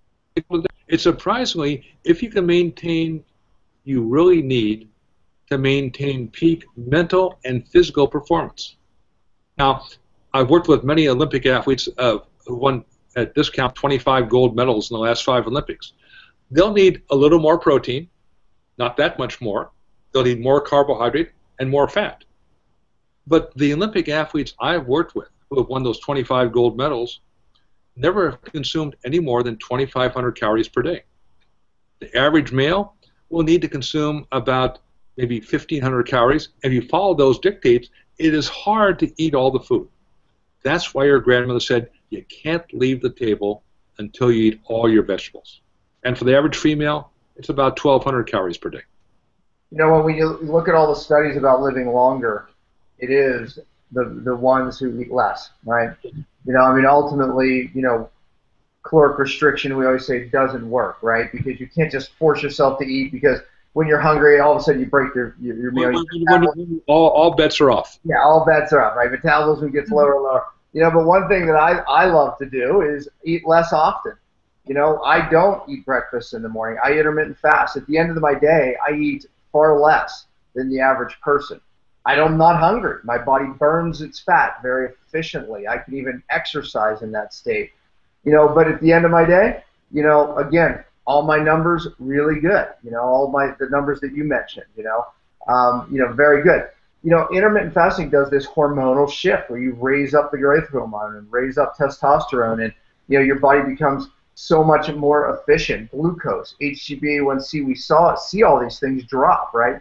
It's surprisingly, if you can maintain, you really need to maintain peak mental and physical performance. Now, I've worked with many Olympic athletes uh, who won at this count twenty-five gold medals in the last five Olympics. They'll need a little more protein, not that much more. They'll need more carbohydrate and more fat. But the Olympic athletes I've worked with who have won those twenty-five gold medals never have consumed any more than twenty-five hundred calories per day. The average male will need to consume about maybe fifteen hundred calories. If you follow those dictates, it is hard to eat all the food. That's why your grandmother said you can't leave the table until you eat all your vegetables. And for the average female, it's about twelve hundred calories per day. You know, when you look at all the studies about living longer, it is the the ones who eat less, right? You know, I mean, ultimately, you know, caloric restriction, we always say, doesn't work, right? Because you can't just force yourself to eat because when you're hungry, all of a sudden you break your, your, your meal. When, when, when, all, all bets are off. Yeah, all bets are off, right? Metabolism gets lower and lower. You know, but one thing that I, I love to do is eat less often. You know, I don't eat breakfast in the morning. I intermittent fast. At the end of my day, I eat far less than the average person. I'm not hungry. My body burns its fat very efficiently. I can even exercise in that state. You know, but at the end of my day, you know, again, all my numbers really good. You know, all my the numbers that you mentioned. You know, um, you know, very good. You know, intermittent fasting does this hormonal shift where you raise up the growth hormone and raise up testosterone, and you know your body becomes so much more efficient. Glucose, H b A one C, we saw see all these things drop, right?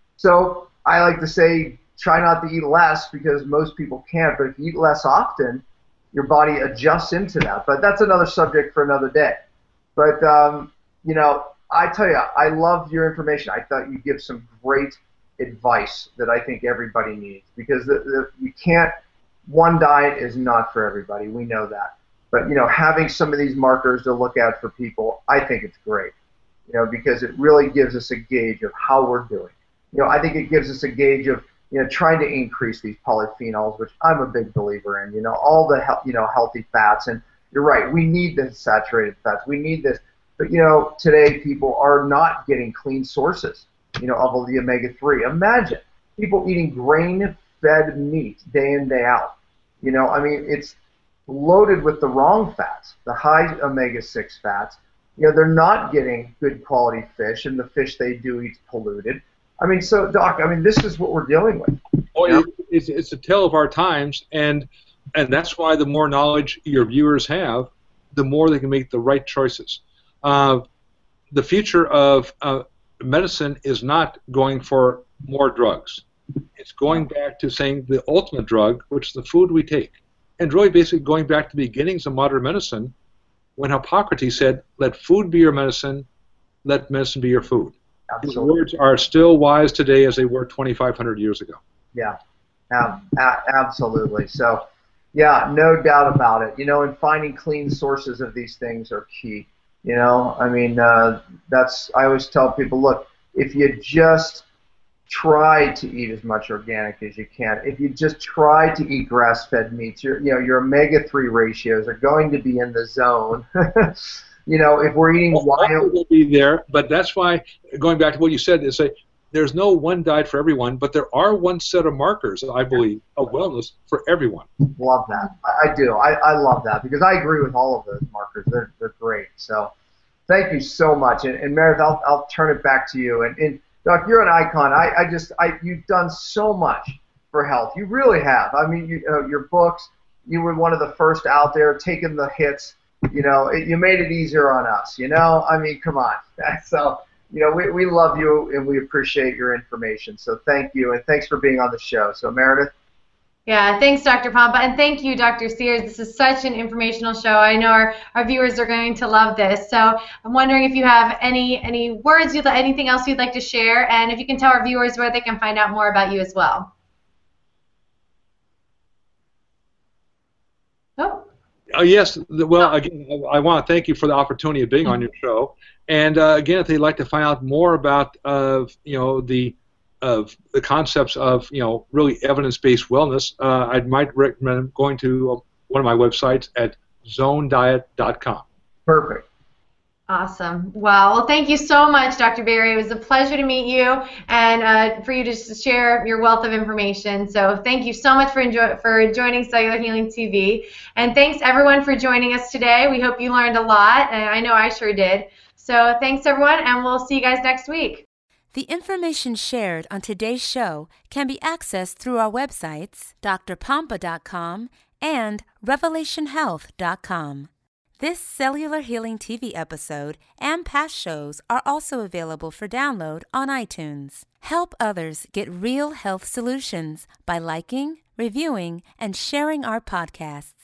So I like to say try not to eat less because most people can't, but if you eat less often, your body adjusts into that. But that's another subject for another day. But, um, you know, I tell you, I loved your information. I thought you give some great advice that I think everybody needs because the, the, you can't, one diet is not for everybody. We know that. But, you know, having some of these markers to look at for people, I think it's great, you know, because it really gives us a gauge of how we're doing. You know, I think it gives us a gauge of, you know, trying to increase these polyphenols, which I'm a big believer in, you know, all the, you know, healthy fats. And you're right, we need the saturated fats. We need this. But, you know, today people are not getting clean sources, you know, of the omega three. Imagine people eating grain-fed meat day in, day out. You know, I mean, it's loaded with the wrong fats, the high omega six fats. You know, they're not getting good quality fish, and the fish they do eat is polluted. I mean, so, Doc, I mean, this is what we're dealing with. Oh, it, it's, it's a tale of our times, and and that's why the more knowledge your viewers have, the more they can make the right choices. Uh, the future of uh, medicine is not going for more drugs. It's going back to saying the ultimate drug, which is the food we take. And really basically going back to the beginnings of modern medicine when Hippocrates said, let food be your medicine, let medicine be your food. Absolutely. These words are still wise today as they were twenty-five hundred years ago. Yeah, ab absolutely. So, yeah, no doubt about it. You know, and finding clean sources of these things are key. You know, I mean, uh, that's, I always tell people, look, if you just try to eat as much organic as you can, if you just try to eat grass-fed meats, your, you know, your omega three ratios are going to be in the zone. You know, if we're eating well, wild, will be there, but that's why going back to what you said is say there's no one diet for everyone, but there are one set of markers, I believe, of wellness for everyone. Love that. I, I do. I, I love that because I agree with all of those markers. They're, they're great. So thank you so much. And, and Meredith, I'll, I'll turn it back to you. And, and Doc, you're an icon. I, I just, I, you've done so much for health. You really have. I mean, you, uh, your books, you were one of the first out there taking the hits. You know, it, you made it easier on us. You know, I mean, come on. So, you know, we, we love you and we appreciate your information. So thank you, and thanks for being on the show. So Meredith. Yeah, thanks, Doctor Pompa, and thank you, Doctor Sears. This is such an informational show. I know our, our viewers are going to love this. So I'm wondering if you have any any words, you'd, anything else you'd like to share, and if you can tell our viewers where they can find out more about you as well. Oh. Uh, yes. Well, again, I want to thank you for the opportunity of being on your show. And uh, again, if they'd like to find out more about, uh, you know, the of the concepts of, you know, really evidence-based wellness, uh, I might recommend going to one of my websites at zone diet dot com. Perfect. Awesome. Well, well, thank you so much, Doctor Berry. It was a pleasure to meet you and uh, for you to just share your wealth of information. So thank you so much for enjoy for joining Cellular Healing T V. And thanks, everyone, for joining us today. We hope you learned a lot, and I know I sure did. So thanks, everyone, and we'll see you guys next week. The information shared on today's show can be accessed through our websites, D R pompa dot com and revelation health dot com. This Cellular Healing T V episode and past shows are also available for download on iTunes. Help others get real health solutions by liking, reviewing, and sharing our podcasts.